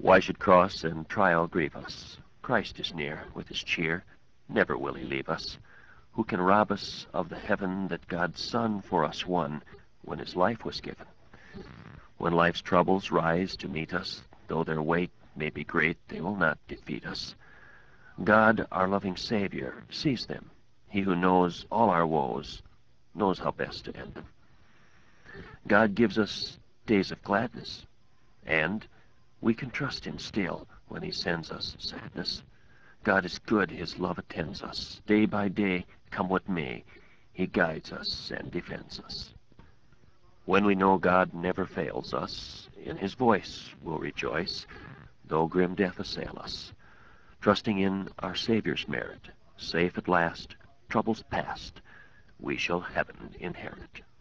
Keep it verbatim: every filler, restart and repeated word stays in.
Why should cross and trial grieve us? Christ is near with his cheer, never will he leave us. Who can rob us of the heaven that God's Son for us won when his life was given? When life's troubles rise to meet us, though their weight may be great, they will not defeat us. God, our loving Savior, sees them. He who knows all our woes knows how best to end them. God gives us days of gladness, and we can trust him still when he sends us sadness. God is good, his love attends us. Day by day, come what may, he guides us and defends us. When we know God never fails us, in his voice we'll rejoice, though grim death assail us. Trusting in our Savior's merit, safe at last, troubles past, we shall heaven inherit.